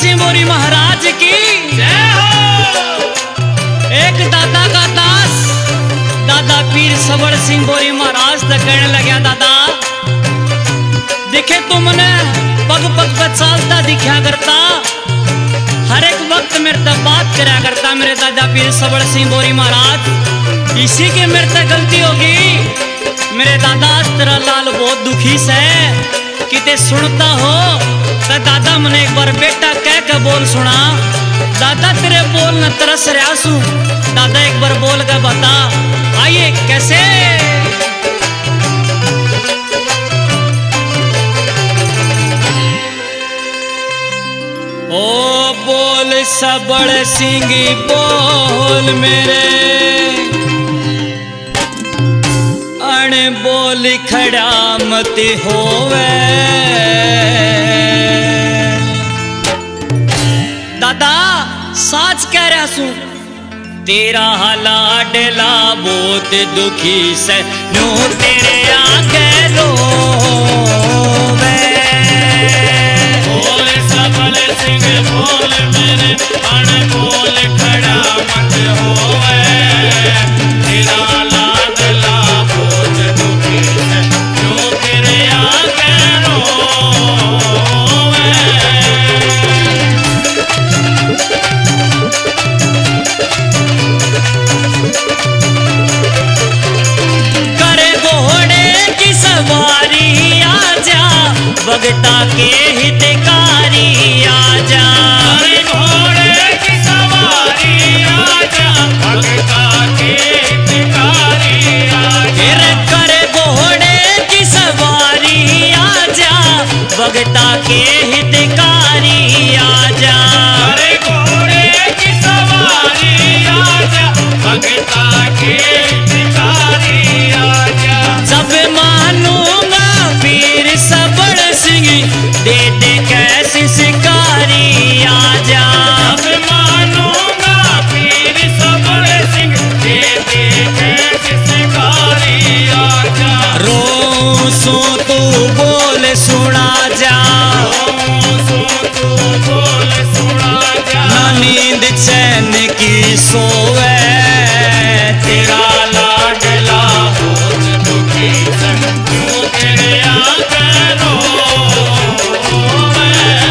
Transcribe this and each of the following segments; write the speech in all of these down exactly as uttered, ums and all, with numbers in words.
सिंह बोरी महाराज की जय हो। एक दादा का दास दादा पीर सबड़ सिंह बोरी महाराज तक कहने लगा, दादा दिखे तुमने पग पग पर चालता दिखा करता, हर एक वक्त मेरे तक बात करा करता मेरे दादा पीर सबड़ सिंह बोरी महाराज। इसी की मेरे तक गलती होगी। मेरे दादा तेरा लाल बहुत दुखी से किते सुनता हो तो दादा मने एक बार बेटा कह के बोल सुना। दादा तेरे बोल न तरस रहा सू, दादा एक बार बोल के बता। आइए कैसे ओ बोल सबड़ सिंह बोल मेरे अण बोल खड़ा मत होवे। दादा साच कह रहा सू, तेरा लाडला बहुत दुखी से नो तेरे आगे रोवे। बोल सबल सिंह बोल मेरे अण बोल खड़ा मत होवे। तेरा लाडला बहुत दुखी है जो तेरे आगे रोवे। करे घोड़े की सवारी आजा, भगता के हितकारी आजा। अरे घोड़े की सवारी आजा, भगता के हितकारी आजा। रे करे घोड़े की सवारी आजा, भगता के हितकारी आजा। अरे घोड़े की सवारी आजा, भगता के हितकारी आजा। जब मानूंगा पीर सबड़ सिंह दे दे कैसी शिकारी आजा। अब मानूंगा पीर सबड़ सिंह दे दे कैसे शिकारी आजा। रोसो तू बोल सुना जा, सो तू बोल सुना जा। ना नींद चैन की सोवे। तेरा लाडला बहुत दुखी है क्यों तेरे आगे रोवे।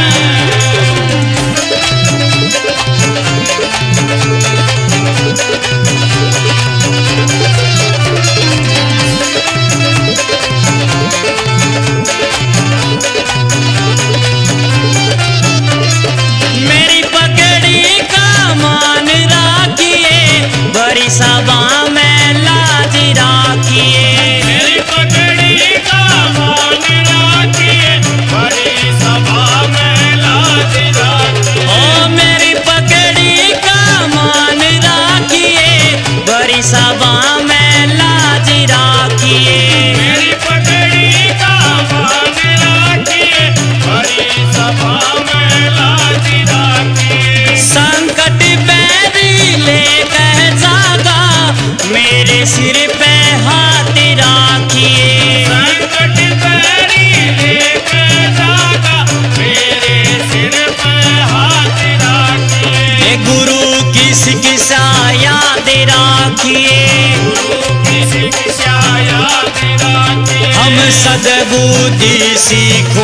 मेरी पगड़ी का मान राखिए, बड़ी सभा में लाज राखिए। मेरी पगड़ी का मान राखिए, बड़ी सभा में लाज राखिए। ओ मेरी पगड़ी का मान राखिए, बड़ी सभा में लाज राखिए। मेरी पगड़ी का मान राखिए, बड़ी सभा में लाज राखिए। संकट बैरी लेकर जागा, मेरे सिर पे हाथ राखिए। संकट बैरी लेकर जागा, मेरे सिर पे हाथ राखिए। ए गुरु की शिक्षा याद राखिए, गुरु की शिक्षा याद राखिए। हम सद्बुद्धि सीखो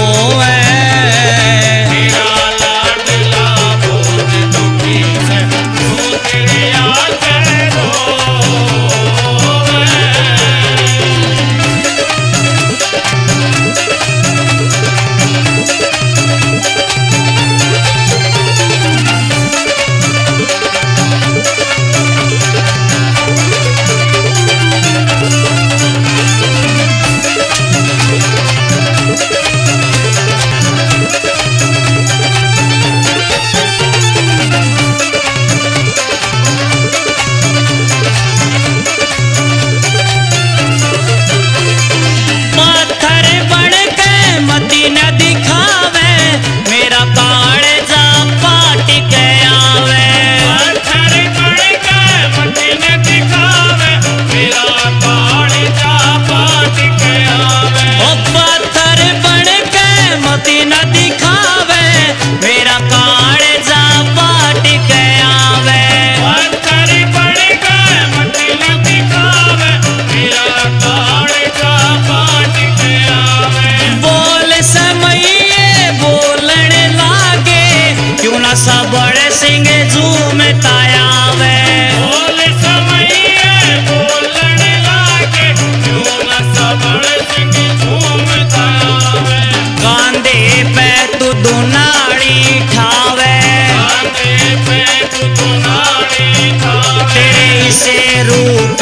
तेरा लाडला बहुत दुखी है क्यों तेरे आगे रोवे।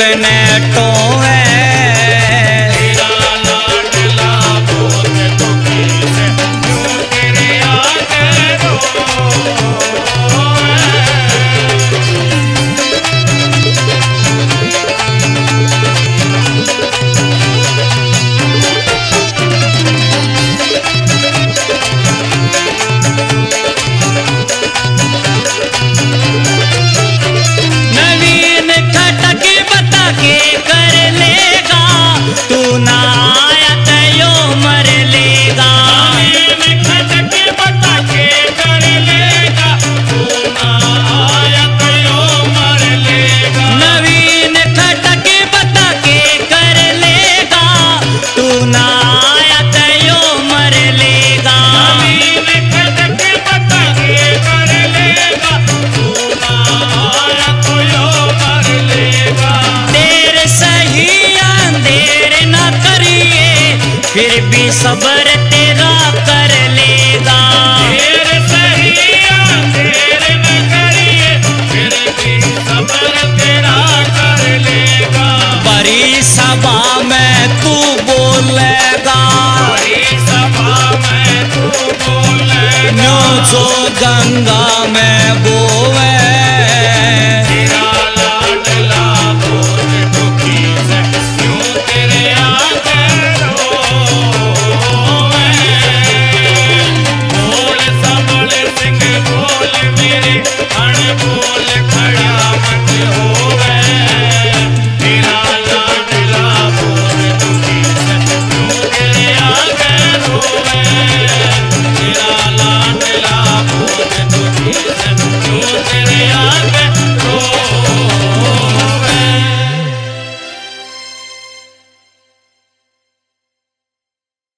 ने टोवे तेरा लाडला बहुत दुखी से यूं तेरे आगे रोए। नवीन खटक बता के कर लेगा तू ना आया तो यो मर लेगा नवीन खटक बता के कर लेगा तू ना आया तो यो मर लेगा। नवीन खटक बता के कर लेगा तू ना आया तो यो मर लेगा नवीन खटक बता के कर लेगा तू ना आया तो यो मर लेगा। देर सही अंधेर ना करिए फिर भी सब्र तेरा कर लेगा देर सही अंधेर न करिए फिर भी सब्र तेरा कर लेगा। बड़ी सभा में तू बोलेगा बड़ी सभा में तू बोलेगा न्यो जो गंगा